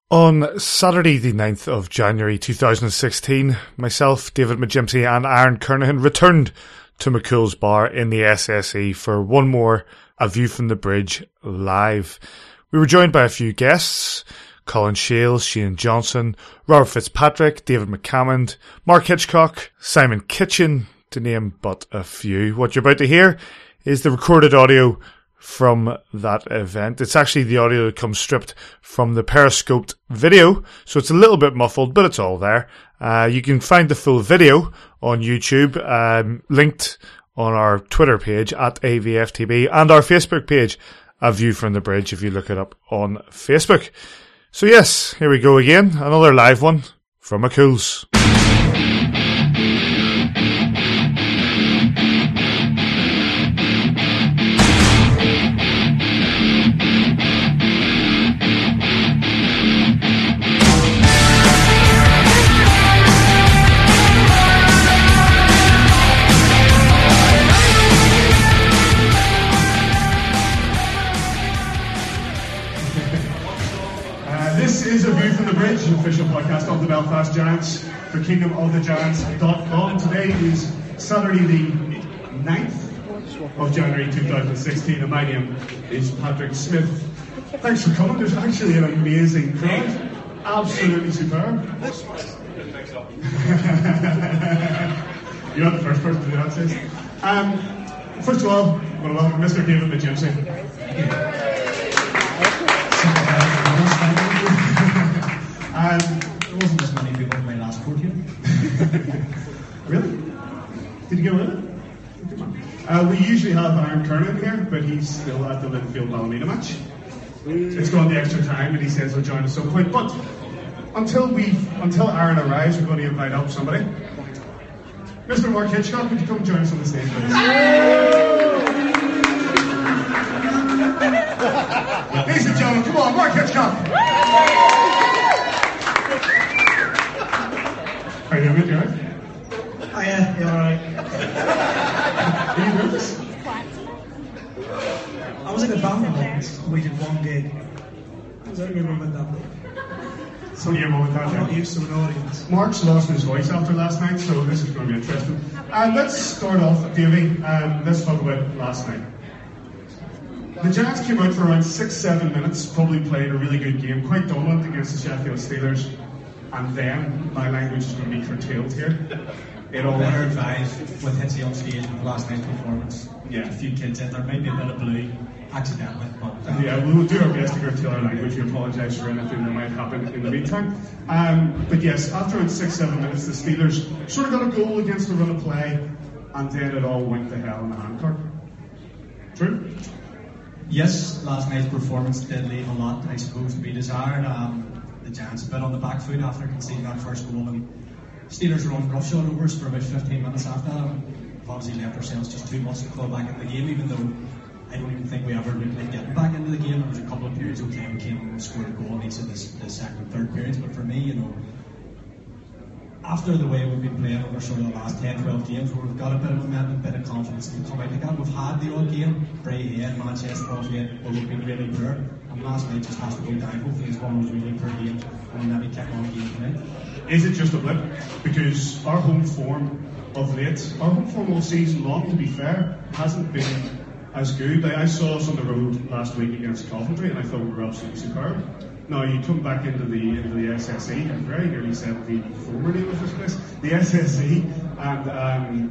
On Saturday the 9th of January 2016, myself, David McGimpsey and Aaron Kernahan returned to McCool's Bar in the SSE for one more A View from the Bridge live. We were joined by a few guests: Colin Shales, Shane Johnson, Robert Fitzpatrick, David McCammond, Mark Hitchcock, Simon Kitchen, to name but a few. What you're about to hear is the recorded audio from that event. It's actually the audio that comes stripped from the periscoped video, so it's a little bit muffled, but it's all there. You can find the full video on YouTube, linked on our Twitter page at AVFTB and our Facebook page, A View from the Bridge, if you look it up on Facebook. So yes, here we go again, another live one from McCool's. The official podcast of the Belfast Giants for kingdomofthegiants.com. Today is Saturday the 9th of January 2016 and my name is Patrick Smith. Thanks for coming. There's actually an amazing crowd. Absolutely superb. You're not the first person to do that, sis. First of all, I want to welcome Mr. David McGimpsey. There wasn't as many people in my last court here. Really? Did you get rid of it? Good man. We usually have Aaron Kernan here, but he's still at the Linfield Ballymena match. It's gone the extra time, and he says he'll join us at some point. But until Aaron arrives, we're going to invite up somebody. Mr. Mark Hitchcock, would you come join us on the stage, please? Ladies and gentlemen, come on, Mark Hitchcock! Are you doing it, right? Oh yeah, you're alright. Are you nervous? I was in a band once, we did one gig. I was only remembered that bit. So you're more with that, I'm not used to an audience. Mark's lost his voice after last night, so this is going to be interesting. Let's start off, Davey, let's talk about last night. The Giants came out for around 6-7 minutes, probably played a really good game, quite dominant against the Sheffield Steelers. And then, my language is going to be curtailed here. It all better advised with Hitsy on stage with last night's performance. Yeah. A few kids in there, maybe a bit of blue, accidentally. But, yeah, we will do our best to curtail our language. We apologise for anything that might happen in the meantime. But yes, after around 6-7 minutes, the Steelers sort of got a goal against the run of play, and then it all went to hell in a handcart. True? Yes, last night's performance did leave a lot, I suppose, to be desired. The Giants a bit on the back foot after conceding that first goal, and Steelers were on roughshod overs for about 15 minutes after that. We've obviously left ourselves just too much to claw back in the game, even though I don't even think we ever looked like getting back into the game. There was a couple of periods we came and scored a goal in each of the second and third periods, but for me, after the way we've been playing over sort of the last 10-12 games, where we've got a bit of momentum, a bit of confidence to come out like that, we've had the odd game, Braehead, Manchester, obviously, where we've been really poor, and last night just has to go down. Hopefully it's one of those really poor games, and we maybe kick on a game tonight. Is it just a blip? Because our home form of late, our home form all season long, to be fair, hasn't been as good. Like, I saw us on the road last week against Coventry, and I thought we were absolutely superb. Now, you come back into the SSE, I very nearly said the former name of this place, the SSE, and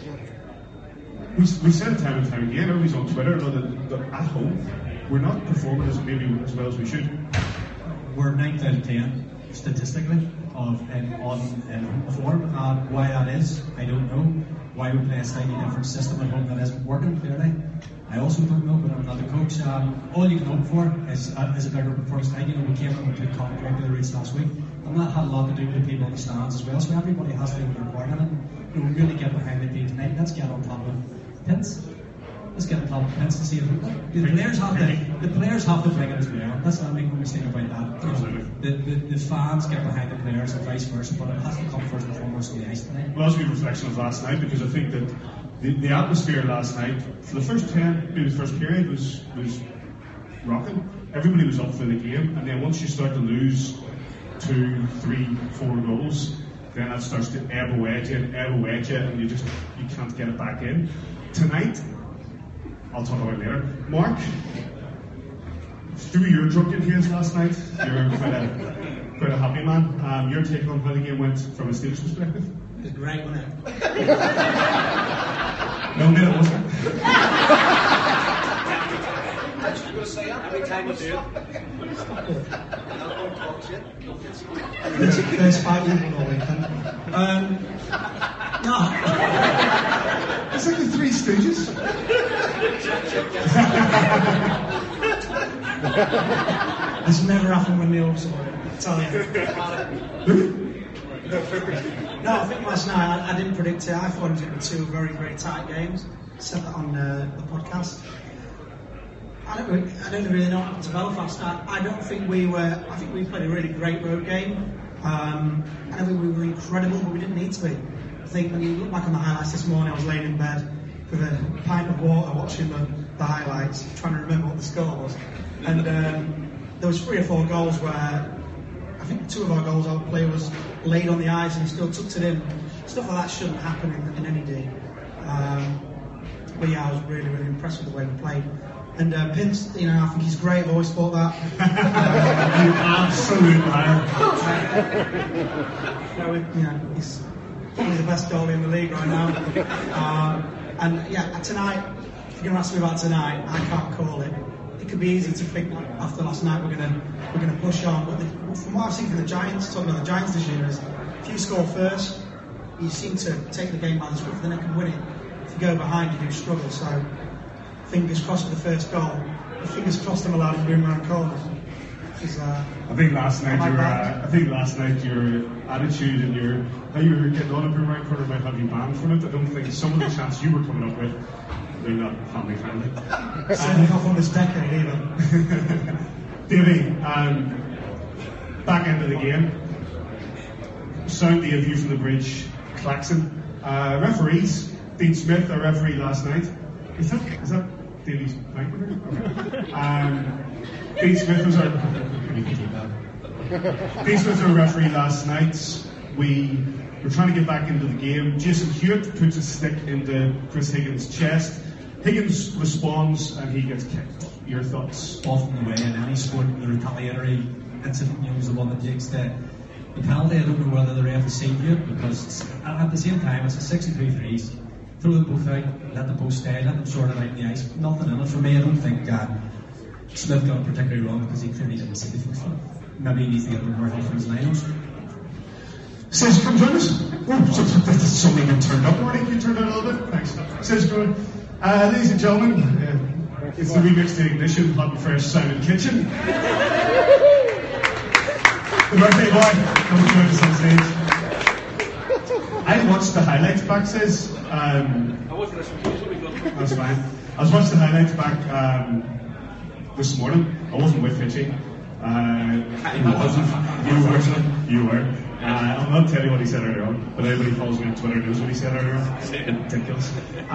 we said it time and time again, everybody's on Twitter, that at home, we're not performing as well as we should. We're 9th out of 10, statistically, on form. Why that is, I don't know. Why we play a slightly different system at home that isn't working, clearly. I also don't know, but I'm not the coach. All you can hope for is a bigger performance tonight. We came in with a good contract to the race last week, and that had a lot to do with the people in the stands as well. So everybody has to do their part in it. We really get behind the team tonight. Let's get on top of Pence. Let's get on top of Pence and see if the players have to bring it as well. Let's not make no mistake about that. Absolutely. The fans get behind the players and vice versa, but it has to come first and foremost on the ice tonight. Well, that's a good reflection of last night, because I think that the atmosphere last night, for the first 10, maybe the first period, was rocking. everybody was up for the game, and then once you start to lose 2, 3, 4 goals, then that starts to ebb away at you, and you can't get it back in. Tonight, I'll talk about it later. Mark, through your drunken haze last night, you're quite a happy man. Your take on how the game went from a Steelers perspective? It was great, wasn't it? No, it wasn't. Every time I do. First fight you won all weekend. No. It's like the Three Stooges. This never happened when Neil was about it, I tell you. No, I think last night I didn't predict it. I thought it was going to be 2 very, very tight games. I said that on the podcast. I don't really know what happened to Belfast. I don't think we were. I think we played a really great road game. I think we were incredible, but we didn't need to be. I think when you look back on the highlights this morning, I was laying in bed with a pint of water watching the highlights, trying to remember what the score was. And there was 3 or 4 goals where I think 2 of our goals, our player was laid on the ice and he still tucked it in. Stuff like that shouldn't happen in any day. But yeah, I was really, really impressed with the way we played. And Pince, I think he's great. I've always thought that. You absolute liar. He's probably the best goalie in the league right now. And yeah, tonight, if you're going to ask me about tonight, I can't call it. It could be easy to think after last night we're going to push on. But from what I've seen from the Giants, talking about the Giants this year, is if you score first, you seem to take the game by the scruff of the neck and win it. If you go behind, you do struggle. So fingers crossed for the first goal. Fingers crossed I'm allowed to boom around corners. I think last night your attitude and how you were getting on a boomerang corner might have you banned from it. I don't think some of the chants you were coming up with were not family friendly. Certainly not from this decade either. Davey, back end of the game. Sound the view from the bridge, klaxon. Referees, Dean Smith, our referee last night. Is that Davey's blank? Dean Smith was our referee last night. We were trying to get back into the game. Jason Hewitt puts a stick into Chris Higgins' chest. Higgins responds and he gets kicked. Your thoughts? Often the way in any sport, the retaliatory incident is the one that takes the penalty. I don't know whether the ref has seen it because at the same time it's a 63 threes. Throw them both out, let the post stay, let them sort it out in the ice. Nothing in it. For me, I don't think Smith got it particularly wrong because he clearly didn't see the first one. Maybe he needs to get more help from his linos. Says, come join us. Oh, somebody even turned up already. Can you turn down a little bit? Thanks. Says, go on. Ladies and gentlemen, it's the remix to Ignition, Hot and Fresh Simon Kitchen. The birthday boy, come and join us on stage. I watched the highlights back, says. I wasn't listening. That's fine. I was watching the highlights back this morning. I wasn't with Hitchy. You were. I'll not tell you what he said earlier on, but everybody who follows me on Twitter knows what he said earlier on. Ridiculous.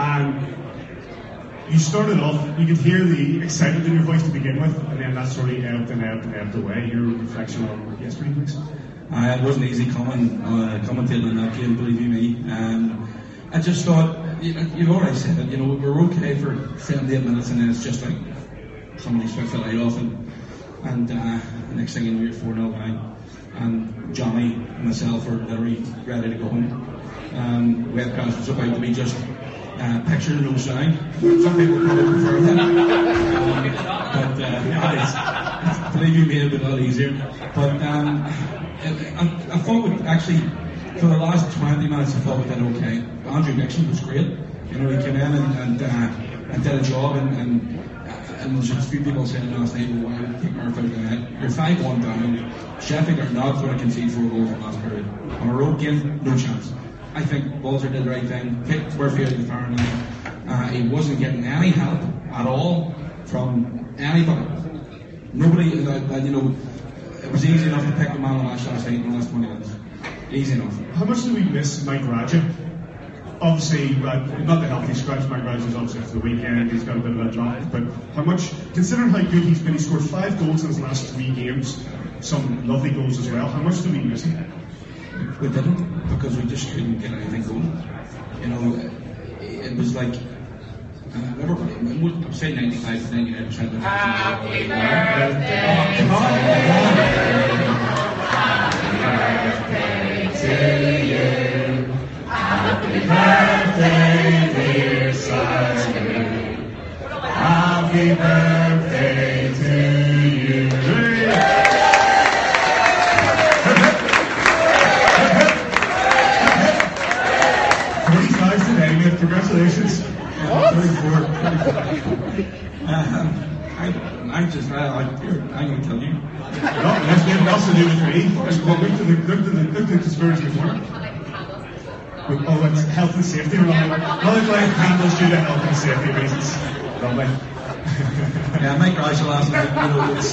You started off, you could hear the excitement in your voice to begin with, and then that sort of ebbed away. Your reflection on yesterday, please. It wasn't easy commentating on that game, believe you me. I just thought, you've already said it, we're okay for 78 minutes and then it's just like somebody switched the light off and the next thing you know you're 4-0 down. And Johnny and myself were literally ready to go home. Webcast was about to be just picture no sound. Some people probably prefer that. But believe you me, it'd be a lot easier. But I thought actually, for the last 20 minutes, I thought we did okay. Andrew Nixon was great. He came in and did a job, and there's a few people saying last night, well, why would kick Murphy out of the net? You're 5-1 down. Sheffield are not going to concede 4 goals in the last period. On a road game, no chance. I think Walter did the right thing, kicked Murphy out of the far line. He wasn't getting any help at all from anybody. Nobody, it was easy enough to pick the man of the match last night in the last 20 minutes. Easy enough. How much do we miss Mike Raja? obviously, not the healthy scratch. Maguire's is obviously after the weekend. He's got a bit of a drop. But how much, considering how good he's been, he scored 5 goals in his last 3 games. Some lovely goals as well. How much do we miss him? We didn't, because we just couldn't get anything going. You know, it was like, everybody, I'm saying 95 to 99% of the time. Happy birthday to you. Happy birthday, dear Simon. Happy birthday to you. 45 today, mate. Congratulations. 34. I'm going to tell you. No, that's nothing to do with me. Look to the conspiracy corner. Oh, it's health and safety. Multiplying candles due to health and safety reasons. Lovely. Yeah, Mike Rice last night, it's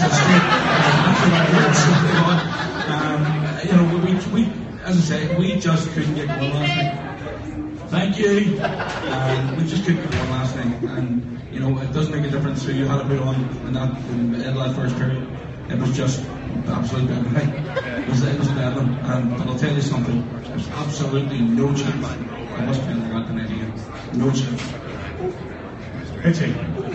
straight. We, as I say, we just couldn't get going last night. Thank you. We just couldn't get going last night, and it does make a difference who you had to put on in that first period. It was just absolute bedlam. It was bedlam, but I'll tell you something. There's absolutely no chance I was playing like that tonight again. No chance. Pitching.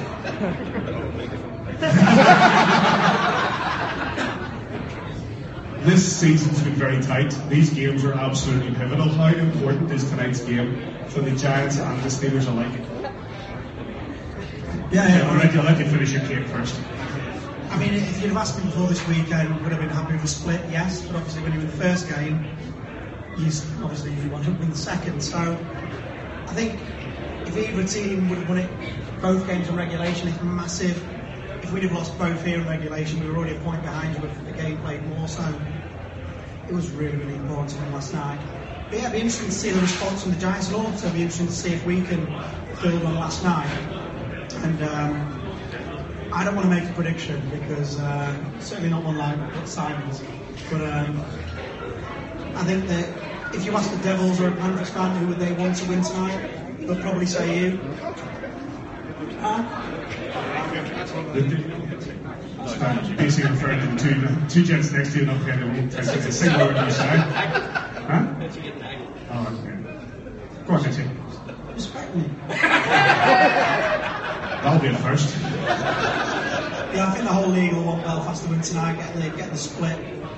This season's been very tight. These games are absolutely pivotal. How important is tonight's game for the Giants and the Steelers alike? I'll let you finish your cake first. I mean, if you'd have asked me before this weekend, would have been happy with the split, yes. But obviously, when you win the first game, you want to win the second. So, I think if either team would have won it both games in regulation, it's massive. If we'd have lost both here in regulation, we were already a point behind you with the game played more. So, it was really, really important to win last night. But yeah, it'd be interesting to see the response from the Giants, and also it'd be interesting to see if we can build on last night. And I don't want to make a prediction because certainly not one like Simon's. But I think that if you ask the Devils or a Panthers fan who would they want to win tonight, they'll probably say you. Basically referring to the two gents next to you, not kind of it's a single word you say. Huh? Oh, okay. Go on, Mitchie. Respect me. That'll be a first. Yeah, I think the whole league will want Belfast to win tonight, get the split.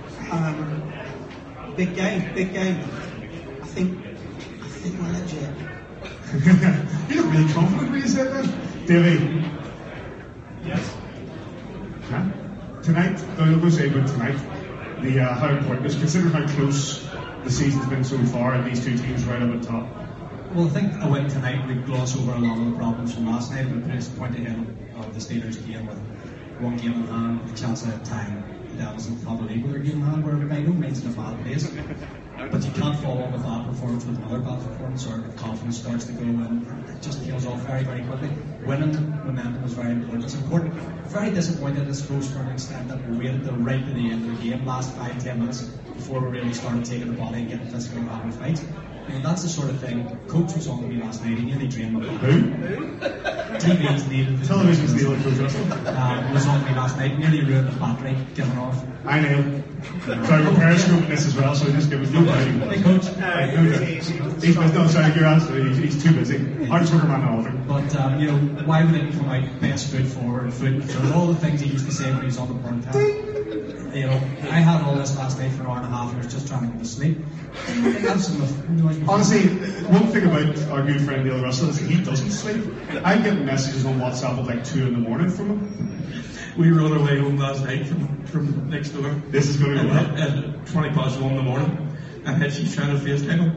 Big game. I think we're legit. You look really confident when you said that. Davey. Yes. Huh? Tonight, I'm going to say about tonight, how important is considering how close the season's been so far and these two teams right up at top. Well, I think a win tonight would gloss over a lot of the problems from last night, but put us a point ahead of the Steelers game with one game in hand, the chance of time. The Devils in the top of the league with their game in hand, where by no means in a bad place. But you can't follow up with that performance with another bad performance, or confidence starts to go and it just tails off very, very quickly. Winning momentum is very important. It's important. Very disappointed, I suppose, for an extent that we waited right to the end of the game, last 5-10 minutes, before we really started taking the body and getting physically and having fights. I mean, that's the sort of thing. Coach was on to me last night. He nearly dreamed of Who? TV's Neil. Television's Neil Coach Russell. Was on to me last night. Nearly ruined the battery, giving off. I know. Sorry, we're periscoping this as well, so just give us no value. Hey, Coach. You're absolutely, he's too busy. Hardest worker man in Alder. But, why would it come out best foot forward, foot through all the things he used to say when he was on the burn time? I had all this last night for an hour and a half and I was just trying to go to sleep. Honestly, one thing about our good friend Neil Russell is he doesn't sleep. I'm getting messages on WhatsApp at like 2 in the morning from him. We were on our way home last night from next door. This is going to be well. At 20 past 1 in the morning. And she's trying to FaceTime him.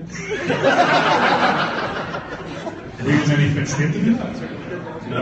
Were you in any fit state to do that? No.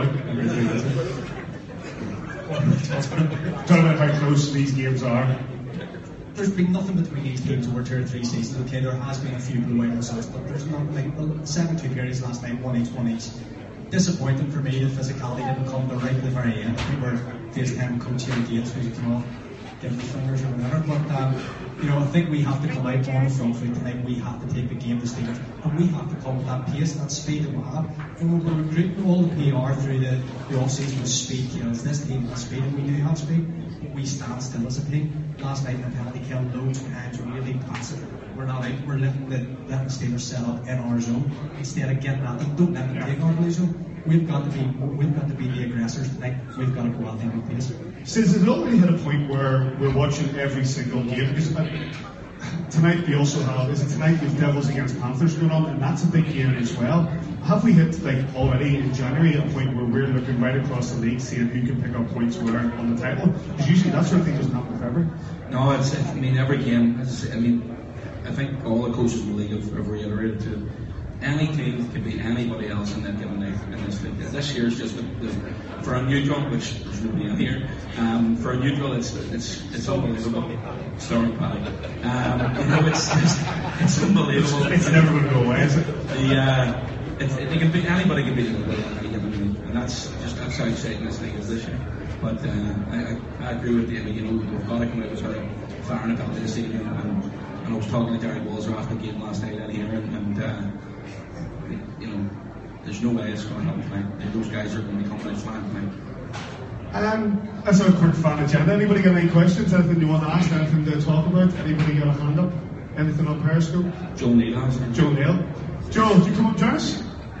Talk about how close these games are. There's been nothing between these teams over 2 or 3 seasons. Okay, there has been a few blue-white results, but there's not like 7-2 periods last night, 1 each. Disappointing for me that physicality didn't come to right at the very end. We were FaceTime coach here at Gates, who's come off. giving the fingers or whatever. But you know, I think we have to come out on the front foot tonight. We have to take the game to Steelers, and we have to come with that pace, that speed that we have. And we're recruiting all the PR through the off season with speed. You know, is this team has speed, and we do have speed. But we stand still as a team. Last night in the penalty kill, loads of times we're really passive. We're not out. We're letting the Steelers set up in our zone instead of getting at them. Don't let them take our blue zone. We've got to be the aggressors tonight. We've got to go out there with pace. Since it's already hit a point where we're watching every single game, because tonight we also have, is it tonight with Devils against Panthers going on, and that's a big game as well. Have we hit, like, already in January a point where we're looking right across the league, seeing who can pick up points where on the title? Because usually that sort of thing doesn't happen in February. No, I mean, every game, as I say, I mean, I think all the coaches in the league have reiterated to any team can beat anybody else in that given night in this league. This year is just for a neutral, which there's nobody in here. For a neutral, it's unbelievable. Sorry, Paddy. You know, it's unbelievable. It's never going to go away, is it? They can beat anybody can beat anybody in any given night, and that's how exciting this league is this year. But I agree with you. I mean, you know, we've got to come out with sort of firing a penalty this evening, and I was talking to Gary Walzer after the game last night out here, and you know, there's no way it's going to happen tonight. Those guys are going to be coming out flying tonight. That's our quick fan agenda. Anybody got any questions? Anything you want to ask? Anything to talk about? Anybody got a hand up? Anything on Periscope? Joe Neal has it. Joe Neal. Joe, do you come up and join us?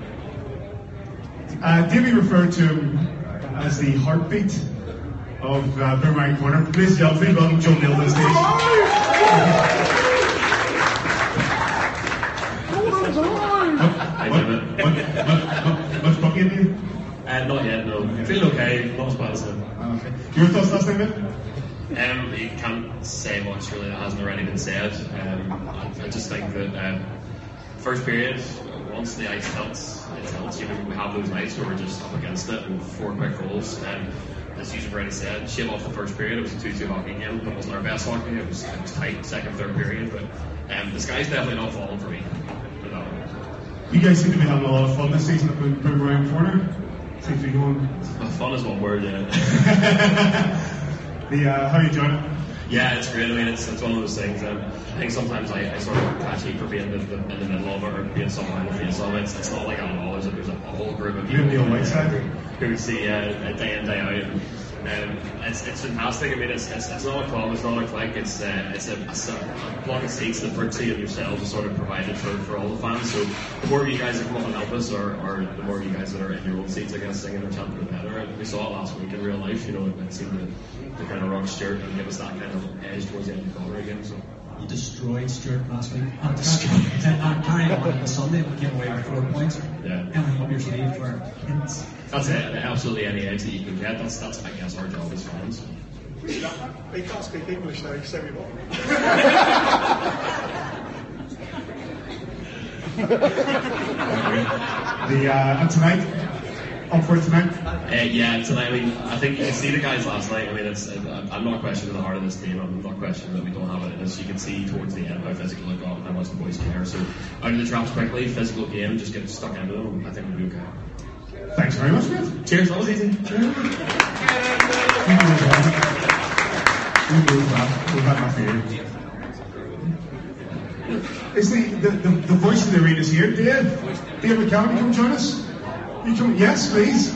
Davey referred to him as the heartbeat of Boomerang Corner. Ladies and gentlemen, welcome Joe Neal to the stage. Much bucky in you? Not yet, no. Feeling okay, not as bad as him. Okay. Your thoughts last night, mate? You can't say much really that hasn't already been said. I just think that first period, once the ice tilts, you know, we have those nights where we're just up against it and 4 quick goals. As you've already said, shave off the first period, it was a 2-2 hockey game. It wasn't our best hockey, it was tight, second, third period, but the sky's definitely not falling for me. For that one. You guys seem to be having a lot of fun this season at Boomerang Corner. Seems to be going. Fun is one word, yeah. How are you enjoying it? Yeah, it's great. I mean, it's one of those things. I think sometimes I sort of catch heat for being in the middle of it or being somehow in the face of it. It's not like I'm always. There's a whole group of people on the white side who see day in, day out. It's fantastic. I mean, it's not a club, it's not a clique. It's a block of seats that Brooksy and yourselves have sort of provided for all the fans. So the more of you guys that come up and help us, or the more of you guys that are in your own seats, I guess, singing or chanting, the better. And we saw it last week in real life. You know, it seemed to kind of rock Stuart and give us that kind of edge towards the end of the corner again. So. You destroyed Stuart last week. And carrying on the Sunday, we came away with 4 points. Yeah. Anything up your sleeve for hints. That's it. Absolutely any edge that you can get. That's I guess our job as fans. They can't speak English now, so we won't. And tonight? Up for tonight? Yeah, tonight. I mean, I think you can see the guys last night. I mean, I'm not questioning the heart of this team. I'm not questioning that we don't have it in us. You can see towards the end how physical it got and how much the boys care. So, out of the traps quickly, physical game, just get stuck into them. I think we'll be okay. Thanks very much, man. Cheers, that was easy. We've had enough here. Is the voice of the arena is here, Dave McCallum, come join us. You come, yes, please.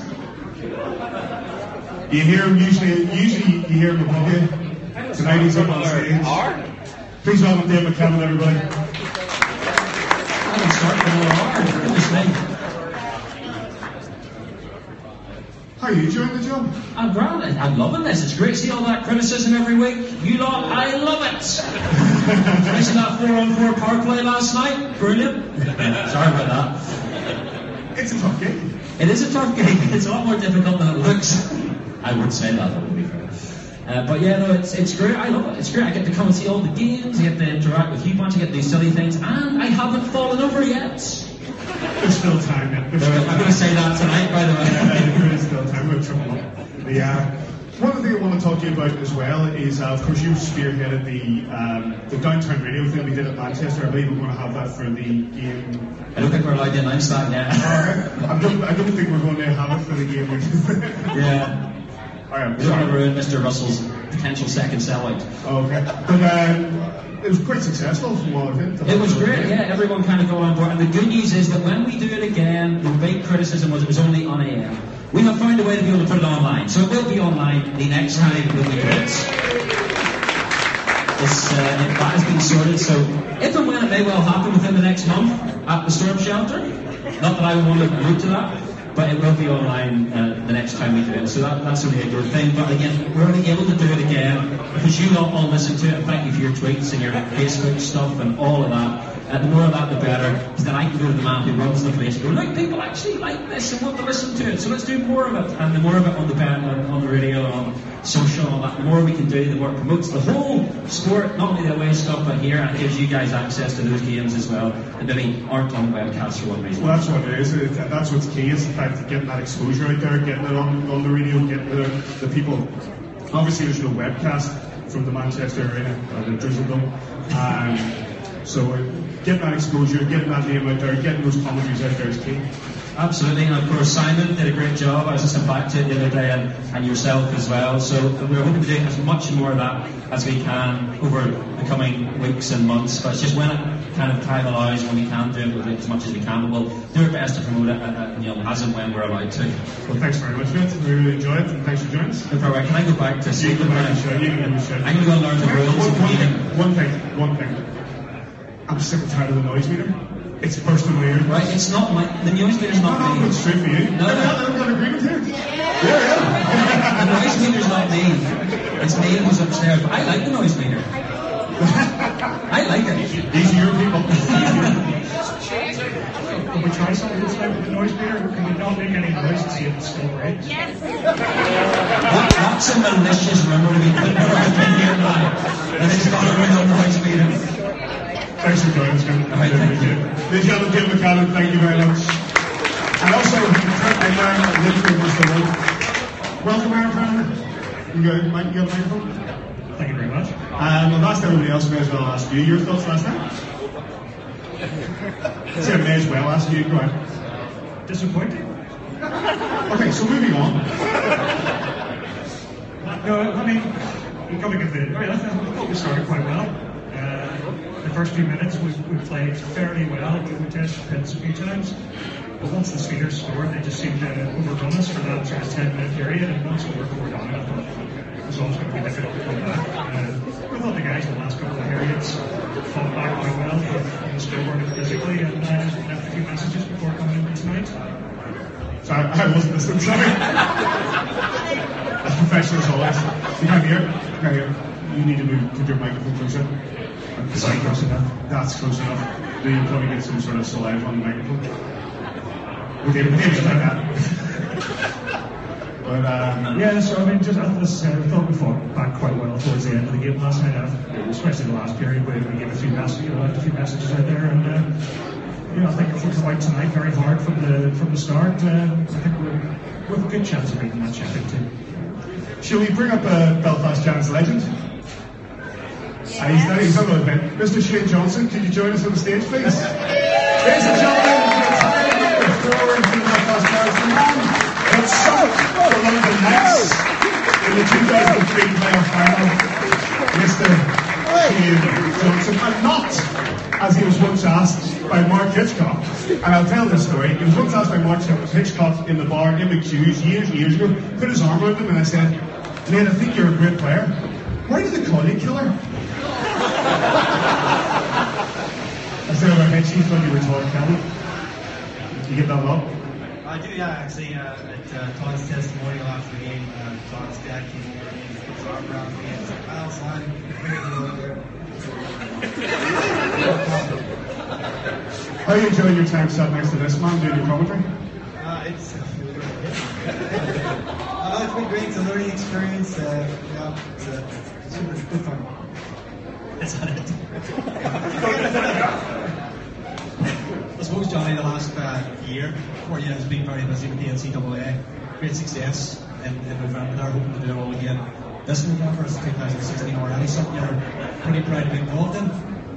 You hear him usually you hear him above you. Tonight he's up on stage. Please welcome Dave McCallum, everybody. I'm starting with goodness me. How are you enjoying the job? I'm grand. I'm loving this. It's great to see all that criticism every week. You lot, I love it. Finishing that 4-on-4 power play last night. Brilliant. Sorry about that. It's a tough game. It is a tough game. It's a lot more difficult than it looks. I would say that would be fair. But yeah, no, it's great. I love it. It's great. I get to come and see all the games. I get to interact with you bunch. I get to do silly things. And I haven't fallen over yet. There's still time, man. I'm going to say that tonight, by the way. There is still time. We're triple up. One of the things I want to talk to you about as well is, of course, you spearheaded the downtown radio thing we did at Manchester. I believe we're going to have that for the game. I don't think we're allowed to announce that yet. I don't think we're going to have it for the game. Yeah. All right. We don't want to ruin Mr. Russell's potential second sellout. Okay. But it was quite successful from what I've heard. It was great, yeah, everyone kind of got on board. And the good news is that when we do it again, the big criticism was it was only on AM. We have found a way to be able to put it online. So it will be online the next time that we do it. That has been sorted, so if and when it may well happen within the next month at the Storm Shelter, not that I would want to allude to that, but it will be online the next time we do it, so that's only a good thing. But again, we're only able to do it again because you all listen to it, and thank you for your tweets and your Facebook stuff and all of that. The more of that, the better, because then I can go to the man who runs the place and go, look, people actually like this and want to listen to it, so let's do more of it. And the more of it on the radio, on social, and all that, the more we can do, the more it promotes the whole sport, not only the away stuff, but here, and it gives you guys access to those games as well, that maybe aren't on webcasts for one reason. Well, that's what it is. That's what's key, is the fact of getting that exposure out there, getting it on the radio, getting the people. Obviously, there's no webcast from the Manchester Arena or the Drizzledome. So getting that exposure, getting that name out there, getting those commentaries out there is key. Absolutely, and of course Simon did a great job. I was listening back to it the other day, and yourself as well. So we're hoping to do as much more of that as we can over the coming weeks and months. But it's just when it kind of time allows, when we can do it as much as we can. But we'll do our best to promote it, as and when we're allowed to. Well, thanks very much, Vince. We really enjoyed it, and thanks for joining us. No problem. Can I go back to You can go back and show. You can give me a shout. I'm going to go and learn the rules of the meeting. One thing. I'm sick and tired of the noise meter. It's bursting my ears. Right, it's not the noise meter's not me. No, it's straight for you. No. I'm going to agree with you. The noise meter's not me. It's me who's upstairs. But I like the noise meter. I like it. These are your people. Can we try something this time with the noise meter? Can we not make any noise and see if it's still right? Yes. That's a malicious rumour to be put around in here now. And it's not a real noise meter. Thanks for joining us, man. Right, thank you. Ladies and gentlemen, David McCallum, thank you very much. And also, I'm Aaron Littlefield was the one. Welcome, Aaron Cronin. You got a microphone? Thank you very much. And I've asked everybody else, may as well ask you your thoughts last night. I said may as well ask you, go ahead. Disappointing? Okay, so moving on. No, I mean, we're coming into it. I thought we started quite well. The first few minutes we played fairly well. We tested pins a few times. But once the Speeders scored, they just seemed to overrun us for that sort of 10-minute period. And once we were 4 down, I thought it was always going to be difficult to come back. I thought the guys in the last couple of periods fought back quite well on the scoreboard physically, and left a few messages before coming in tonight. Sorry, I wasn't listening, sorry. As professional as always. You can't hear? You can't hear. You need to put your microphone closer. Is that close enough? That's close enough. Then you'll probably get some sort of saliva on the microphone. Okay, maybe like that. But, yeah, so I mean, just as I thought we fought back quite well towards the end of the game last night, especially the last period where we gave a few messages, left a few messages out there, and I think if we fight tonight very hard from the start, I think we have a good chance of beating that Sheffield team. Shall we bring up Belfast Giants legend? He's not going to event. Mr. Shane Johnson, could you join us on the stage, please? Ladies and gentlemen, the forward from Belfast Giants, the man that sunk the London Knights in the 2003 playoff final, Mr. Shane Johnson, and not, as he was once asked by Mark Hitchcock. And I'll tell this story. He was once asked by Mark Hitchcock in the bar in McHugh's years ago, put his arm around him, and I said, "Mate, I think you're a great player. Why do they call you Killer?" I said about head chief when you were taught Kelly. You get that lot? I do, yeah, actually. At Todd's testimonial after the game, Todd's dad came over and put his arm around me and said, "Well, son, how are you enjoying your time sat next to this man doing your commentary? It's been great. It's a learning experience. It's super good fun. Is that it? I suppose, Johnny, the last year for you has been very busy with the NCAA. Great success in November there, hoping to do it all again this November. It's 2016 already, something you're pretty proud to be involved in.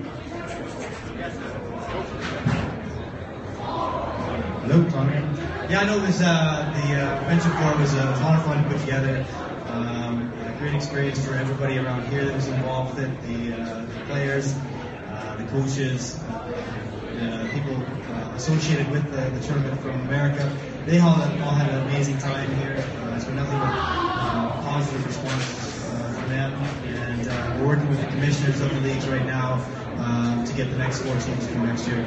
Hello, Tommy. Yeah, I know it was the Convention Forum was a lot of fun to put together. great experience for everybody around here that was involved with it, the players, the coaches, people associated with the tournament from America. They all had an amazing time here. It's been nothing but positive response from them, and we're working with the commissioners of the leagues right now to get the next 4 teams for next year.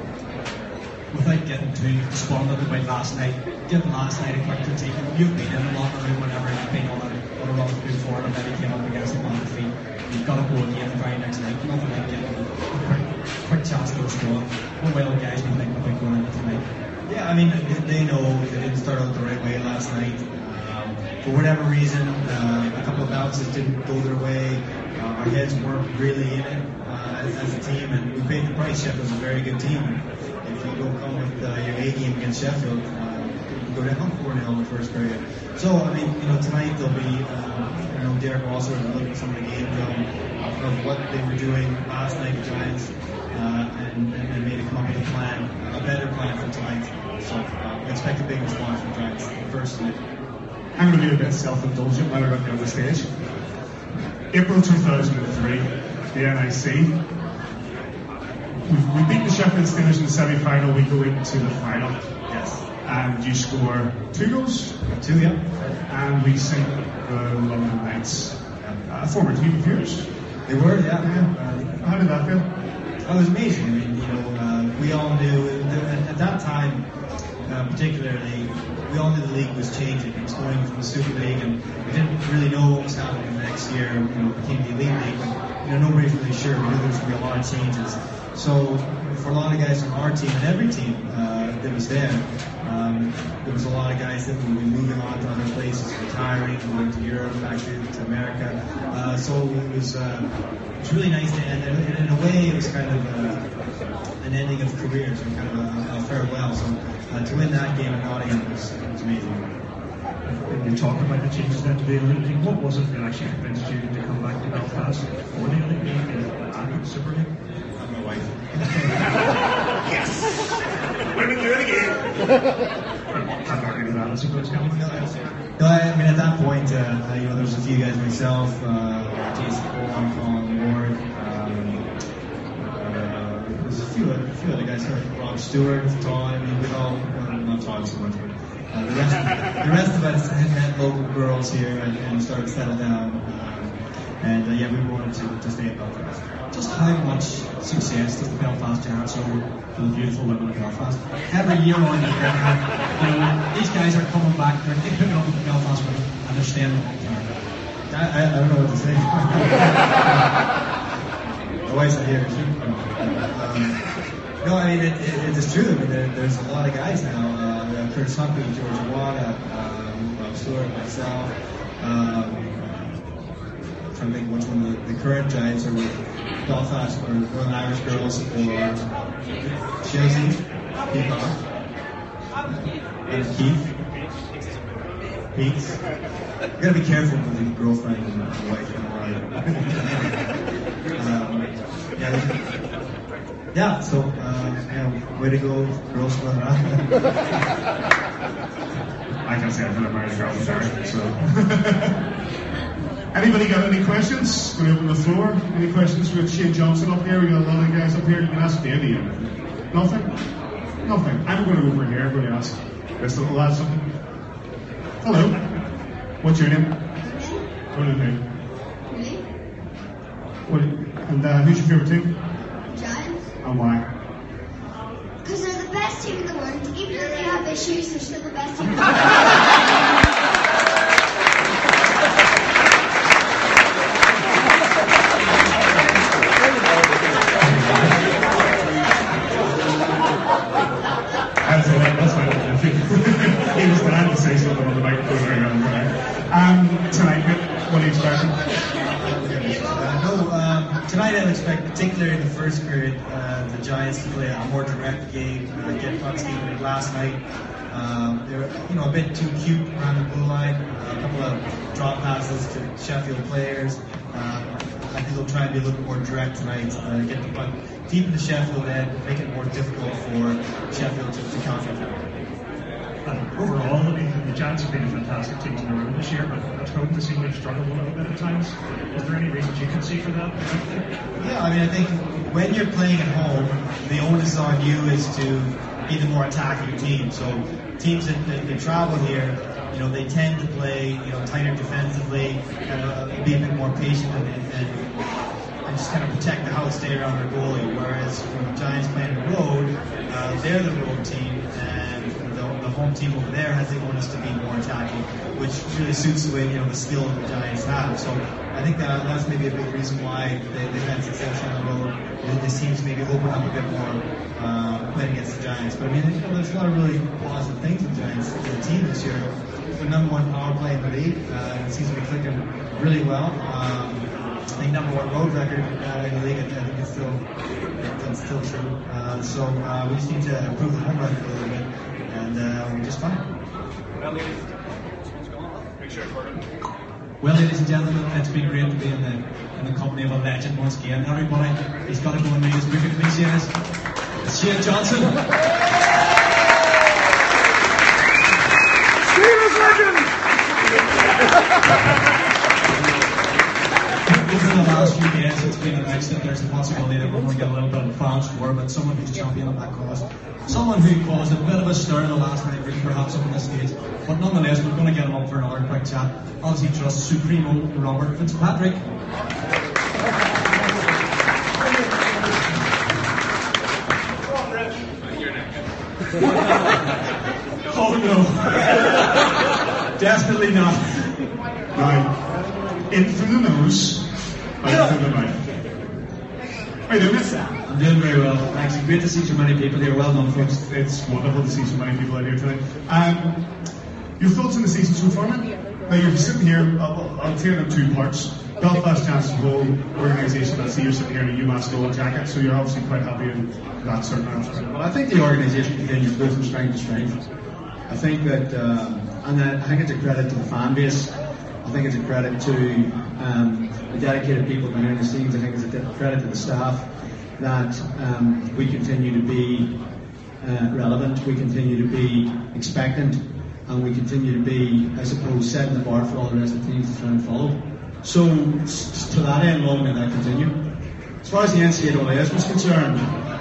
Without getting too despondent about last night, give last night a quick critique. You've been in the locker room whenever you've been on a run of good form and then you came up against a man defeat. You've got to go again the very next night. Nothing like getting a quick chance to go strong. What will the guys be thinking about going into tonight? Yeah, I mean, they know they didn't start out the right way last night. For whatever reason, a couple of bounces didn't go their way. Our heads weren't really in it as a team, and we paid the price. Sheffield's a very good team. If you don't come with your A game against Sheffield, you can go down 4-0 in the first period. So, I mean, tonight there'll be, Derek will also look at some of the game film of what they were doing last night, the Giants, and made it come up with a plan, a better plan for tonight. So, expect a big response from the Giants first night. I'm going to be a bit self-indulgent while we're on the stage. April 2003, the NIC. We beat the Sheffield Steelers in the semi-final. We go into the final. Yes. And you score 2 goals. 2, yeah. And we sink the London Knights. A former team of yours. They were, yeah. How did that feel? It was amazing. I mean, we all knew at that time, particularly, we all knew the league was changing. It was going from the Super League, and we didn't really know what was happening the next year. It became the Elite League, but nobody was really sure. We knew there was going to be a lot of changes. So for a lot of guys from our team and every team that was there was a lot of guys that would be moving on to other places, retiring, going to Europe, back to America. So it was really nice to end. And in a way, it was kind of an ending of careers and kind of a farewell. So to win that game in Nottingham was amazing. When you talk about the changes then to the Elite League, what was it that actually convinced you to come back to Belfast for the Elite League and the Super League? My wife. Yes! Women do it again! Can't argue with that, I suppose, can we? No, I mean, at that point, there was a few guys myself, Jason Cole, Colin Ward, there's a few other guys, Rob Stewart, Todd, I mean, we all, not Todd so much, but the rest of us had met local girls here and started to settle down. And we wanted to stay at Belfast. Just how much success does the Belfast Giants show for the beautiful women of Belfast? Every year on year, these guys are coming back, they're picking up with the Belfast women, and they're staying long term. I don't know what to say. My wife's not here. No, I mean, it is true. I mean, there's a lot of guys now. Curtis Humphrey, George Wada, Rob Stewart, myself. I think which one the current Giants are with Belfast or Northern Irish girls or Chelsea, Peacock, and Keith. You gotta be careful with the girlfriend and the wife and so way to go, girls from Northern Ireland. I can't say I've never married a girl from there, so. Anybody got any questions? Going to open the floor. Any questions for Shane Johnson up here? We got a lot of guys up here. You can ask Davey. Nothing? Nothing. I'm going to go over here. I'm going to ask this little lad something. Hello. What's your name? What is your name? And who's your favourite team? Giants. And why? Because they're the best team in the world. Even though they have issues, they're still the best team in the world. That's fine. He was glad to say something on the microphone right. Tonight, what are you expecting? Tonight I would expect, particularly in the first period, the Giants to play a more direct game, get pucks deep. Last night, they were a bit too cute around the blue line, a couple of drop passes to Sheffield players. I think they'll try and be a little bit more direct tonight, get the puck deep into Sheffield and make it more difficult for Sheffield to counter. And overall, I mean, the Giants have been a fantastic team on the road this year, but at home they seem to have struggled a little bit at times. Is there any reasons you can see for that? Yeah, I mean, I think when you're playing at home, the onus on you is to be the more attacking team. So teams that travel here, you know, they tend to play, you know, tighter defensively, kind of be a bit more patient and just kind of protect the house, stay around their goalie. Whereas when the Giants play on the road, they're the road team, and the home team over there has the onus to be more attacking, which really suits the way, you know, the skill that the Giants have. So I think that's maybe a big reason why they've had success on the road. This team's maybe open up a bit more playing against the Giants. But I mean, you know, there's a lot of really positive things with the Giants, the team this year. The number one power play in the league. It seems to be clicking really well. I think number one road record in the league. I think it's still true. So we just need to improve the home record a little bit, and we're just fine. Well, ladies and gentlemen, it's been great to be in the company of a legend once again. Everybody, he's got to go and read his book of cliches. It's Shane Johnson. Steelers legend! Over the last few days, it's been announced that there's a possibility that we're going to get a little bit of fans war, but someone who's champion of that cause, someone who caused a bit of a stir in the last night, perhaps up on the stage, but nonetheless, we're going to get him up for another quick chat. Obviously, trust Supremo Robert Fitzpatrick. Oh no! Definitely not. Right. In through the nose, out through the mouth. How are you doing it? I'm doing very well. Thanks. Great to see so many people here. Well done, folks. It's wonderful to see so many people out here tonight. Your thoughts on the season so far, man? Now you're sitting here, I'll take it in two parts. Belfast Giants as a whole organisation, I see you're sitting here in a UMass gold jacket, so you're obviously quite happy in that certain aspect. Well, I think the organisation continues to go from strength to strength. I think that, I think it's a credit to the fan base. I think it's a credit to the dedicated people behind the scenes. I think it's a credit to the staff that we continue to be relevant, we continue to be expectant, and we continue to be, I suppose, setting the bar for all the rest of the teams to try and follow. So, to that end, long may that continue. As far as the NCAA was concerned,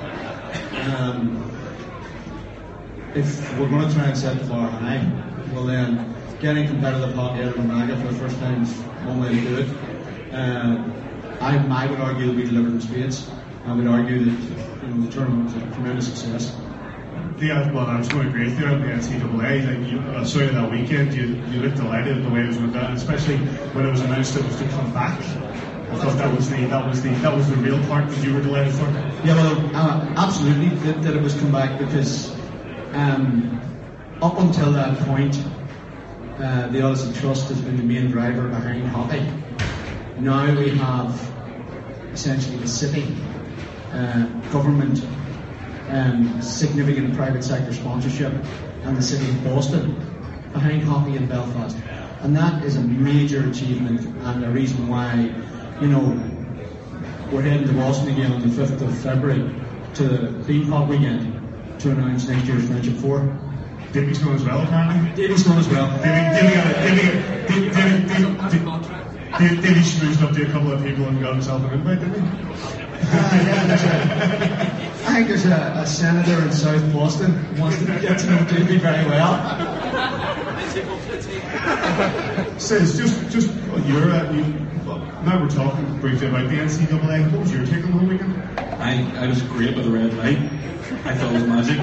if we're going to try and set the bar high, well then, getting competitive hockey out of America for the first time is one way to do it. I would argue that we delivered in spades. I would argue that the tournament was a tremendous success. Yeah, well, I was going to agree with you on the NCAA. I saw you that weekend. You looked delighted at the way it was went down, especially when it was announced it was to come back. I thought that was the real part that you were delighted for. Yeah, well, absolutely that it was come back, because up until that point, the Odyssey Trust has been the main driver behind hockey. Now we have essentially the city, government, significant private sector sponsorship, and the city of Boston behind hockey in Belfast. And that is a major achievement, and a reason why, we're heading to Boston again on the 5th of February to the Beanpot weekend to announce next year's Friendship 4. Davey's as well, apparently. Davey's as well. Davey schmoozed up to a couple of people and got himself an invite, didn't he? I think there's a senator in South Boston who wants to get to know Davey very well. Says, just now we're talking briefly about the NCAA. What was your take on the whole weekend? I was great with the red light. I thought it was magic.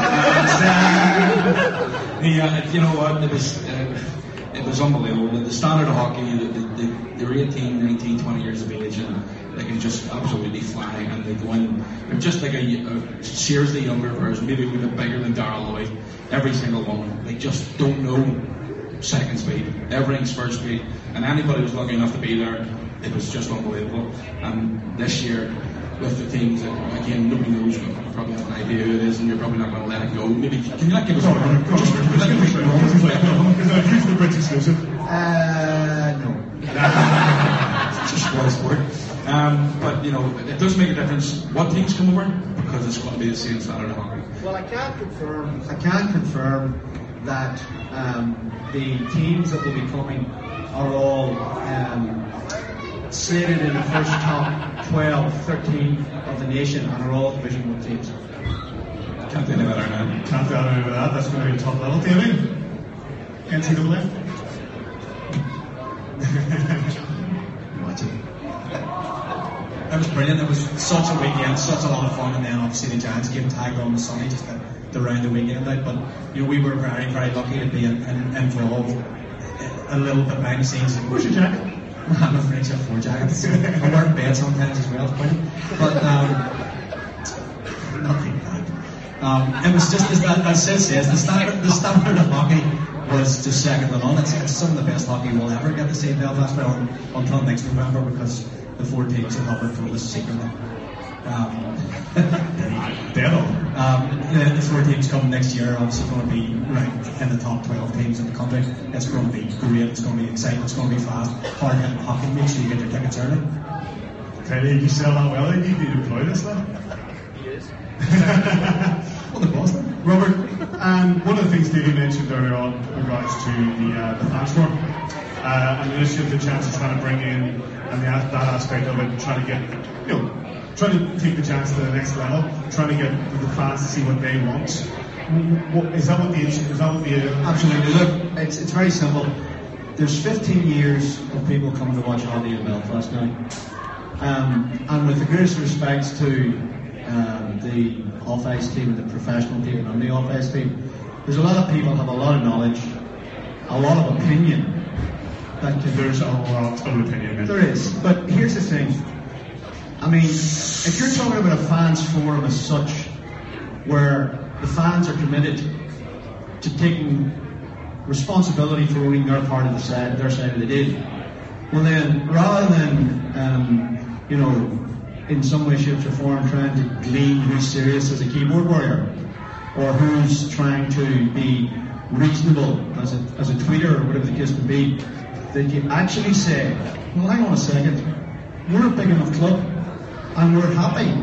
You know what? It was unbelievable. The standard of hockey, they were 18, 19, 20 years of age, and they can just absolutely fly, and they go in. They're just like a seriously younger version, maybe a bit bigger than Darrell Lloyd. Every single one. They just don't know second speed. Everything's first speed. And anybody who's lucky enough to be there, it was just unbelievable. And this year, with the teams that, again, nobody knows, but you probably have an idea who it is, and you're probably not going to let it go. Maybe, can you not give us a run? Because I've used the British exclusive. No. It's just spoil sport. But, it does make a difference what teams come over, because it's going to be the same standard of hockey. Well, I can't confirm that the teams that will be coming are all slated in the first top 12, 13 of the nation and are all Division 1 teams. Can't do any better now. Can't do any better than that. That's going to be a top level. David? NCAA? That was brilliant. It was such a weekend, such a lot of fun, and then obviously the Giants game tagged on the Sunday just to round the weekend out. But you know, we were very, very lucky to be involved a little bit behind the scenes. Where's your jacket? I'm afraid I have 4 jackets. I wear in bed sometimes as well, but nothing like that. It was just as Sid says, the standard of hockey was just second to none. It's some of the best hockey we'll ever get to see in Belfast until next November, because the 4 teams that have it told us secretly. The 4 teams coming next year are obviously going to be ranked in the top 12 teams in the country. It's going to be great, it's going to be exciting, it's going to be fast, hard hitting hockey. Make sure you get your tickets early. Teddy, you sell that well, you need to employ this lad. He is. Well, the boss then. Robert, one of the things Davey mentioned earlier on in regards to the fans forum, and the initiative, the chance of trying to bring in, and that aspect of it, trying to get, trying to take the chance to the next level, trying to get the fans to see what they want. Is that what the Absolutely. Look, it's very simple. There's 15 years of people coming to watch hockey in Belfast now, and with the greatest respects to the off-ice team and the professional team and the off-ice team, there's a lot of people have a lot of knowledge, a lot of opinion. There's a lot of opinion. There is, but here's the thing. I mean, if you're talking about a fans forum as such, where the fans are committed to taking responsibility for owning their part of their side of the deal, well then, rather than in some way, shape or form trying to glean who's serious as a keyboard warrior, or who's trying to be reasonable as a tweeter or whatever the case may be, that you actually say, well, hang on a second, we're a big enough club and we're happy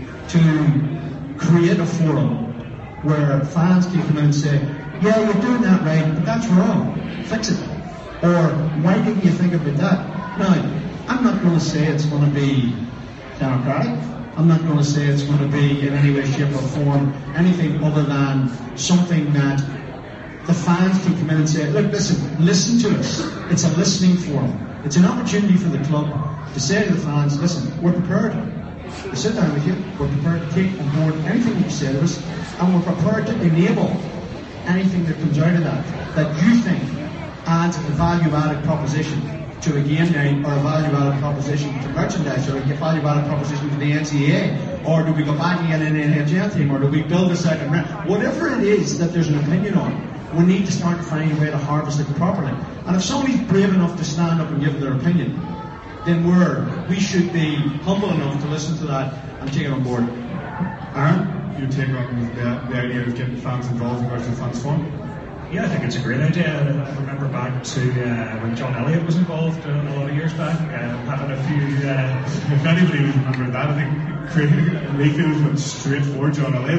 to create a forum where fans can come in and say, yeah, you're doing that right, but that's wrong, fix it. Or, why didn't you think about that? Now, I'm not going to say it's going to be democratic. I'm not going to say it's going to be in any way, shape or form anything other than something that the fans can come in and say, look, listen to us. It's a listening forum. It's an opportunity for the club to say to the fans, listen, we're prepared to sit down with you, we're prepared to take on board anything you say to us, and we're prepared to enable anything that comes out of that you think adds a value-added proposition to a game night, or a value-added proposition to merchandise, or a value-added proposition to the NCAA, or do we go back again in an NHL team, or do we build a second round? Whatever it is that there's an opinion on, we need to start to find a way to harvest it properly. And if somebody's brave enough to stand up and give their opinion, then we should be humble enough to listen to that and take it on board. Aaron, you take on the idea of getting fans involved in regards to the fans forum? Yeah, I think it's a great idea. I remember back to when John Elliott was involved a lot of years back, having a few. If anybody remember that, I think creating Mayfield went straight for John Elliott.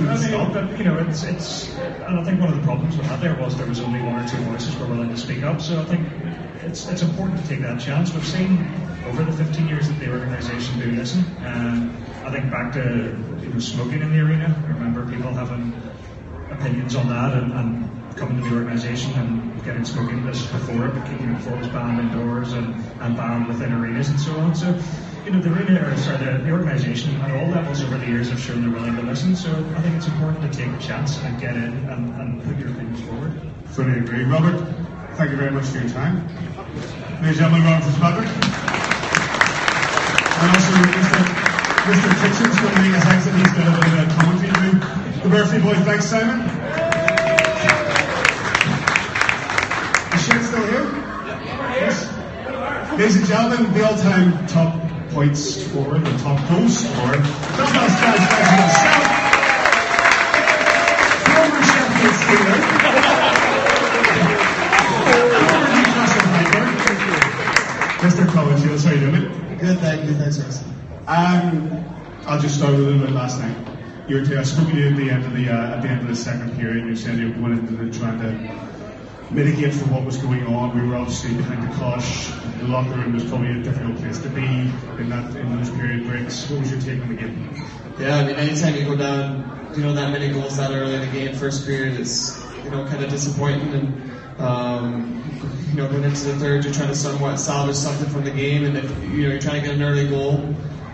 And I think one of the problems we had there was there was only 1 or 2 voices who were willing to speak up. So I think it's important to take that chance. We've seen over the 15 years that the organisation do listen. I think back to smoking in the arena. I remember people having opinions on that and coming to the organisation and getting smoking lists before it, but keeping it was banned indoors and banned within arenas and so on. So, the organisation at all levels over the years have shown they're willing to listen. So I think it's important to take a chance and get in and put your opinions forward. Fully agree. Robert, thank you very much for your time. Ladies and gentlemen, Robert Fitzpatrick. And also Mr. Kitchen's going to make his exit. He's got a bit of a commentary to do. The Murphy boys, thanks Simon. Is Shane still here? Yes. Ladies and gentlemen, the all-time top points scorer, the top goals scorer, Belfast Giants legend himself, former Sheffield Steeler, former Newcastle Viper, Mr. Collinsfield. How are you doing? Good, thanks, Austin. I'll just start with a little bit last night. I spoke to you at the end of the second period. You said you were going into the trying to mitigate for what was going on. We were obviously behind the cosh. The locker room was probably a difficult place to be in those period breaks. What was your take on the game? Yeah, I mean, anytime you go down, that many goals that early in the game, first period is, kind of disappointing. And going into the third, you're trying to somewhat salvage something from the game, and if you're trying to get an early goal,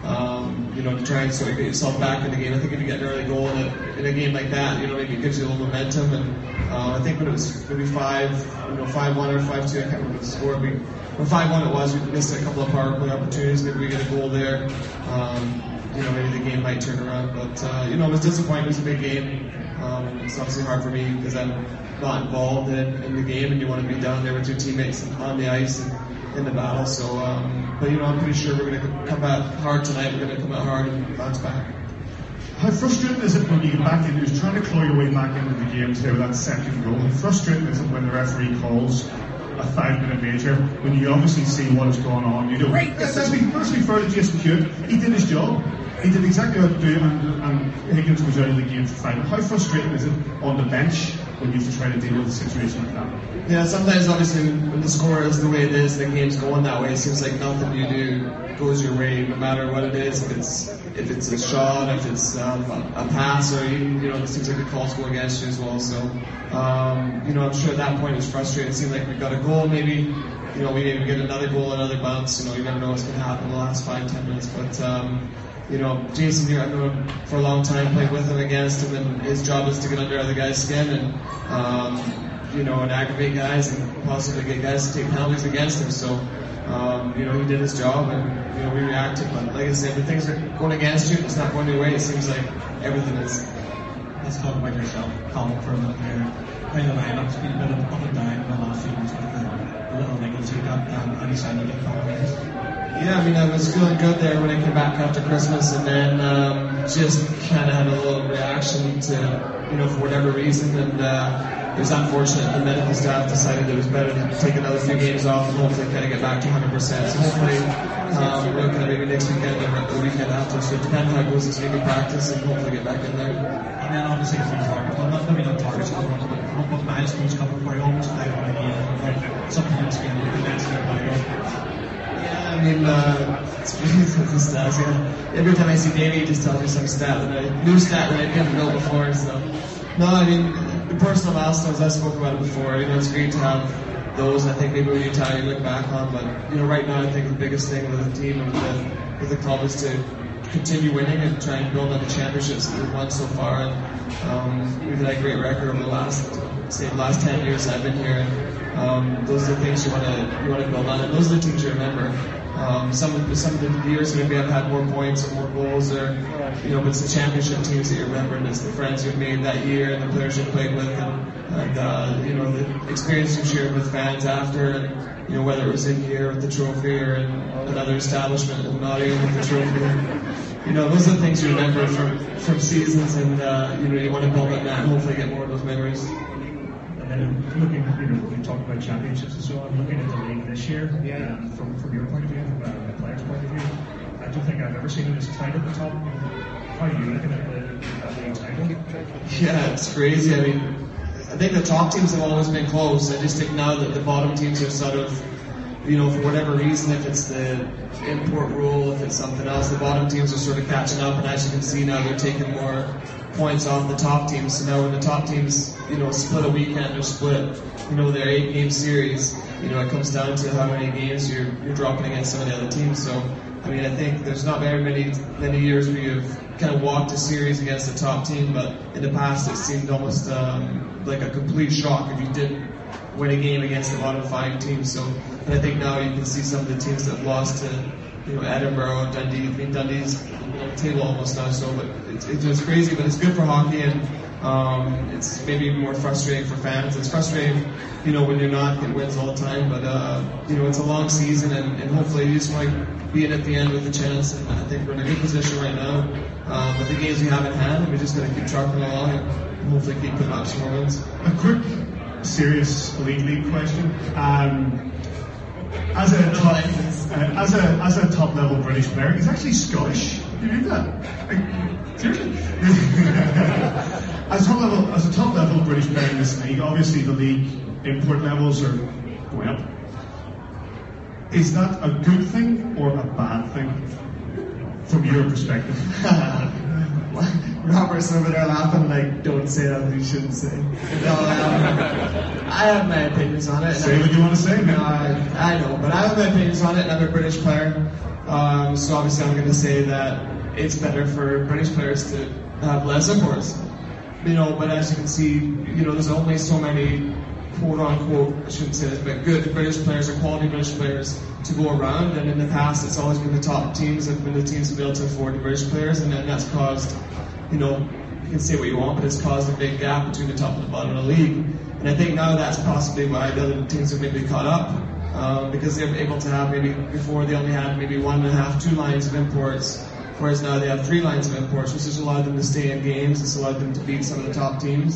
to try and sort of get yourself back in the game. I think if you get an early goal in a game like that, maybe it gives you a little momentum. And I think when it was maybe 5-1 or 5-2, I can't remember the score. When 5-1 it was, we missed a couple of power play opportunities. Maybe we get a goal there. Maybe the game might turn around. But it was disappointing. It was a big game. It's obviously hard for me because I'm not involved in the game, and you want to be down there with your teammates on the ice and in the battle. So, but I'm pretty sure we're going to come out hard tonight. We're going to come out hard and bounce back. How frustrating is it when you get back in? You're trying to claw your way back into the game today with that second goal. How frustrating is it when the referee calls a 5-minute major when you obviously see what is going on? Let's be fair to Jason Hewitt. He did his job. He did exactly what he did, and Higgins was out of the game for 5. How frustrating is it on the bench when you have to try to deal with a situation like that? Yeah, sometimes obviously when the score is the way it is, the game's going that way. It seems like nothing you do goes your way, no matter what it is. If it's a shot, if it's a pass, or even it seems like the calls go against you as well. So I'm sure at that point it's frustrating. It seemed like we got a goal, maybe we maybe get another goal, another bounce. You never know what's going to happen in the last 5-10 minutes, but. Jason here, I've known him for a long time, played with him, against him, and his job is to get under other guys' skin and, and aggravate guys and possibly get guys to take penalties against him. So, he did his job, and, we reacted. But like I said, when things are going against you, it's not going your way. It seems like everything is. Let's talk about yourself, Colin, for a minute here. How the lineup's been a bit up and down in the last few months with the little niggles you got, and you signed to get Colin. Yeah, I mean, I was feeling good there when I came back after Christmas, and then just kind of had a little reaction to, for whatever reason, and it was unfortunate. The medical staff decided it was better to take another few games off and hopefully kind of get back to 100%. So hopefully, we're looking at maybe next weekend or the weekend after. So it depends how it goes this week in practice, and hopefully get back in there. And then obviously it's targets, well, maybe not targets, but milestones coming for you, almost 500 again, something else again, the next year by I mean, it's the stats, yeah. Every time I see Davey, he just tells me some new stat that I didn't know before, so. No, I mean, the personal milestones, I spoke about it before, it's great to have those. I think maybe when you retire, you look back on, but, right now I think the biggest thing with the team and with the club is to continue winning and try and build on the championships that we've won so far. And we've had a great record over the last 10 years I've been here. And those are the things you want to build on, and those are the teams you remember. Some of the years maybe I've had more points or more goals, or but it's the championship teams that you remember, and it's the friends you've made that year, and the players you played with, and the experience you shared with fans after, and whether it was in here with the trophy or in another establishment in Nottingham with the trophy. Those are the things you remember from seasons, and you want to build on that and hopefully get more of those memories. And looking, we talked about championships and so on. Looking at the league this year, from your point of view, from a player's point of view, I don't think I've ever seen it as tight at the top. How are you looking at the league title? Yeah, it's crazy. I mean, I think the top teams have always been close. I just think now that the bottom teams are sort of, for whatever reason, if it's the import rule, if it's something else, the bottom teams are sort of catching up, and as you can see now, they're taking more points off the top teams. So now when the top teams, split a weekend or split, their 8-game series, it comes down to how many games you're dropping against some of the other teams. So, I mean, I think there's not very many years where you've kind of walked a series against the top team, but in the past it seemed almost like a complete shock if you didn't win a game against the bottom 5 teams. So, but I think now you can see some of the teams that have lost to, Edinburgh, Dundee. I mean, Dundee's on the table almost now, so but it's crazy, but it's good for hockey, and it's maybe more frustrating for fans. It's frustrating, when you're not getting wins all the time, but it's a long season, and hopefully you just want to be in at the end with a chance. And I think we're in a good position right now. With the games we have in hand, we just got to keep trucking along and hopefully keep putting up some more wins. A quick, serious league question. As a top level British player, he's actually Scottish. You need that. Seriously. As a top level British player in this league, obviously the league import levels are going up. Is that a good thing or a bad thing from your perspective? Robert's over there laughing like, don't say that you shouldn't say. No, I have my opinions on it. Say what you want to say, man. No, I know, but I have my opinions on it, and I'm a British player. So obviously I'm going to say that it's better for British players to have less imports. But as you can see, there's only so many quote-unquote, I shouldn't say this, but good British players or quality British players to go around, and in the past it's always been the top teams have been the teams to be able to afford the British players, and then that's caused, you can say what you want, but it's caused a big gap between the top and the bottom of the league. And I think now that's possibly why the other teams have maybe caught up, because they're able to have before they only had maybe 1.5, 2 lines of imports, whereas now they have 3 lines of imports, which has allowed them to stay in games, it's allowed them to beat some of the top teams.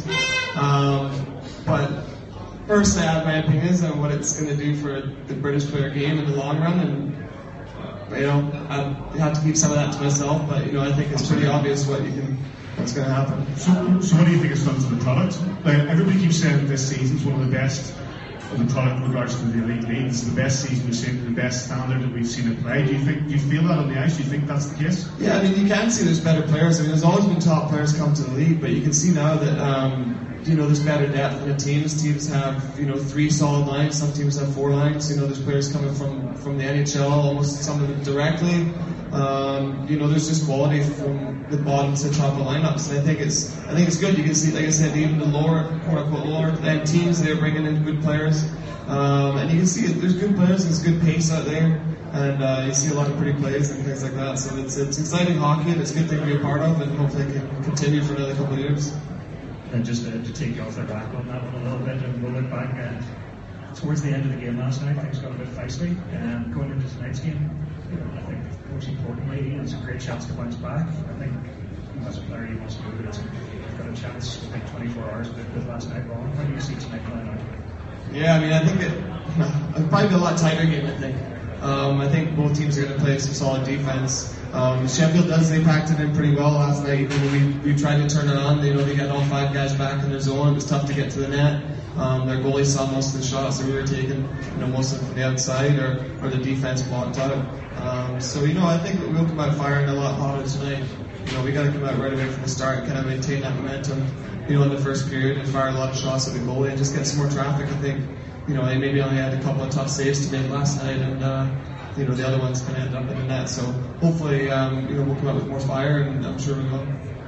But personally, I have my opinions on what it's going to do for the British player game in the long run, and I have to keep some of that to myself. But I think it's pretty obvious what's going to happen. So what do you think it's done to the product? Like, everybody keeps saying this season's one of the best of the product in regards to the elite league. It's the best season we've seen, the best standard that we've seen it play. Do you feel that on the ice? Do you think that's the case? Yeah, you can see there's better players. There's always been top players come to the league, but you can see now that there's better depth in the teams. Teams have 3 solid lines. Some teams have 4 lines. There's players coming from the NHL, almost some of them directly. There's just quality from the bottom to the top of lineups, and I think it's good. You can see, like I said, even the lower, quote unquote lower teams, they're bringing in good players, and you can see there's good players. There's good pace out there, and you see a lot of pretty plays and things like that. So it's exciting hockey, and it's a good thing to be a part of, and hopefully it can continue for another couple of years. And just to take you off the rack on that one a little bit, and we'll look back towards the end of the game last night, things got a bit feisty. Going into tonight's game, I think most importantly, it's a great chance to bounce back. I think as a player, he wants to do it. He's got a chance to take 24 hours with last night wrong. How do you see tonight playing out? Yeah, I think it'll probably be a lot tighter game, I think. I think both teams are going to play some solid defense. Sheffield they packed it in pretty well last night. We tried to turn it on. They got all 5 guys back in their zone. It was tough to get to the net. Their goalie saw most of the shots that we were taking, most of them from the outside, or the defense blocked out. So I think we'll come out firing a lot hotter tonight. We got to come out right away from the start and kind of maintain that momentum, in the first period and fire a lot of shots at the goalie and just get some more traffic. I think, they maybe only had a couple of tough saves to make last night, and the other one's going to end up in the net. So hopefully, we'll come out with more fire, and I'm sure we will.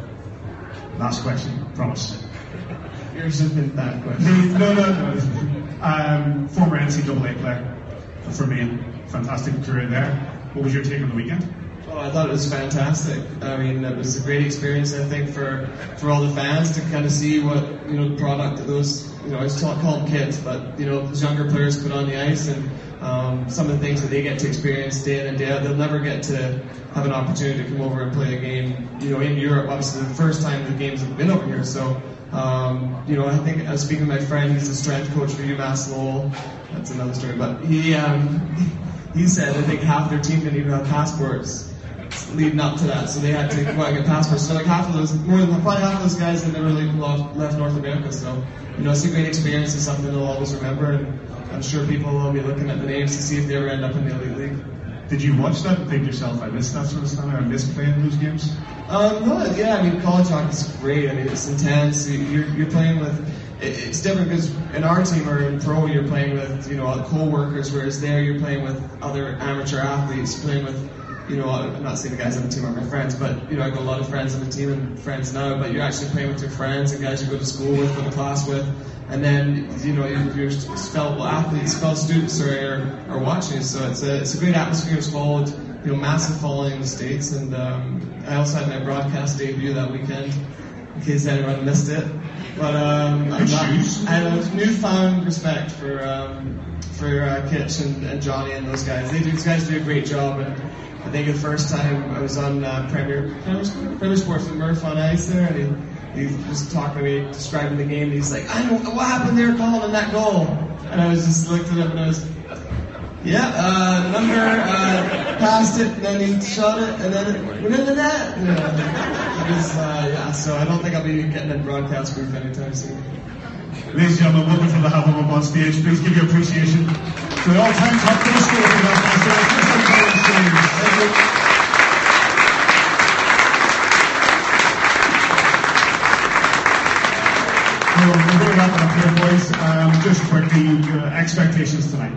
Last question, promise. Yours has been that question. No. Former NCAA player for Maine, fantastic career there. What was your take on the weekend? Oh, I thought it was fantastic. It was a great experience, I think, for all the fans to kind of see what, the product of those, I was call them kids, but, those younger players put on the ice, and some of the things that they get to experience day in and day out. They'll never get to have an opportunity to come over and play a game, in Europe. Obviously, the first time the games have been over here, so, I think I was speaking to my friend, he's a strength coach for UMass Lowell. That's another story, but he said I think half their team didn't even have passports leading up to that, so they had to go out and get passports. So probably half of those guys had never left North America. So it's a great experience. It's something they'll always remember, and I'm sure people will be looking at the names to see if they ever end up in the elite league. Did you watch that and think to yourself, I missed that sort of stuff, I missed playing those games? No, yeah, college hockey is great. It's intense. You're playing with. It's different because in our team or in pro, you're playing with co-workers, whereas there you're playing with other amateur athletes, playing with. I'm not saying the guys on the team are my friends, but I've got a lot of friends on the team and friends now. But you're actually playing with your friends and guys you go to school with, go to class with, and then your fellow athletes, fellow students are watching. So it's a great atmosphere. It's followed, massive following in the States, and I also had my broadcast debut that weekend, in case anyone missed it. But I have a newfound respect for Kitch and Johnny and those guys. These guys do a great job, and I think the first time I was on Premier Sports with Murph on ice there, and he was talking to me, describing the game, and he's like, I know what happened there calling that goal. And I was just looked at him and I was, passed it, and then he shot it, and then it went in the net. So I don't think I'll be getting a broadcast booth anytime soon. Ladies and gentlemen, wonderful to have him up on stage. Please give your appreciation to the all-time top goal scorer in Belfast. Thank you. We're going to wrap it up here, boys. Just quickly, expectations tonight.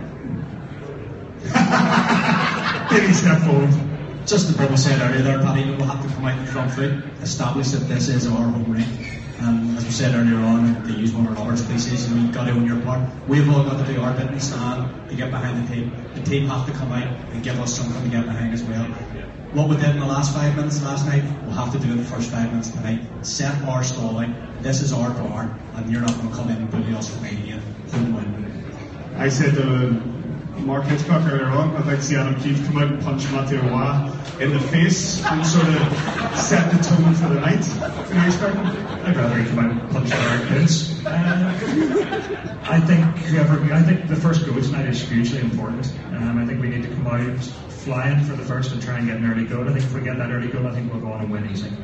Any step forward. Just as Bill said earlier there, Paddy, we'll have to come out in front foot, establish that this is our home rink. As we said earlier on, to use one of Robert's cliches, you've got to own your part. We've all got to do our bit in the stand to get behind the team. The team have to come out and give us something to get behind as well. What we did in the last 5 minutes last night, we'll have to do in the first 5 minutes tonight. Set our stall out. This is our bar, and you're not going to come in and bully us from again. Home win. I said to Mark Hitchcock earlier on, I'd like to see Adam Keefe come out and punch Matthew Roy in the face and sort of set the tone for the night. What are you expecting? I'd rather he come out and punch Derek Prince. I think the first goal tonight is hugely important. I think we need to come out flying for the first and try and get an early goal. I think if we get that early goal, I think we'll go on and win easy.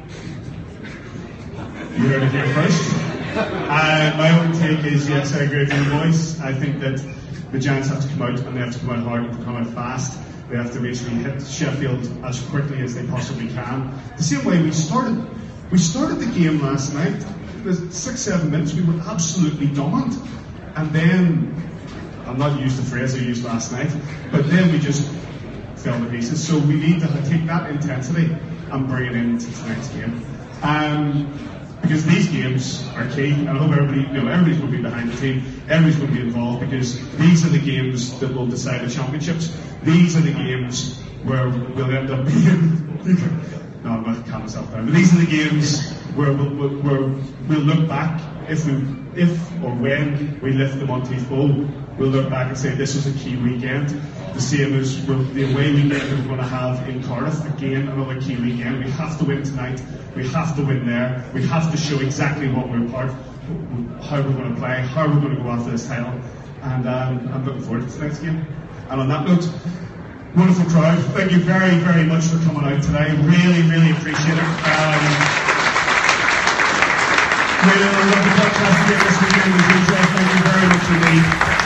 You heard it here first. My own take is, yes, I agree with you boys. I think that the Giants have to come out, and they have to come out hard and come out fast. They have to basically hit Sheffield as quickly as they possibly can. The same way we started the game last night. It was 6-7 minutes. We were absolutely dominant, and then I'm not used the phrase I used last night, but then we just fell to pieces. So we need to take that intensity and bring it into tonight's game. Because these games are key, and I hope everybody's going to be behind the team, everybody's going to be involved, because these are the games that will decide the championships. These are the games where we'll end up being. No, I'm going to calm myself down. But these are the games where we'll look back if or when we lift the Monteith Bowl. We'll look back and say this was a key weekend. The same as the away weekend that we're going to have in Cardiff. Again, another key weekend. We have to win tonight. We have to win there. We have to show exactly what we're about, how we're going to play, how we're going to go after this title. And I'm looking forward to tonight's game. And on that note, wonderful crowd. Thank you very, very much for coming out today. Really, really appreciate it. Really love the podcast again this weekend. Thank you very much indeed.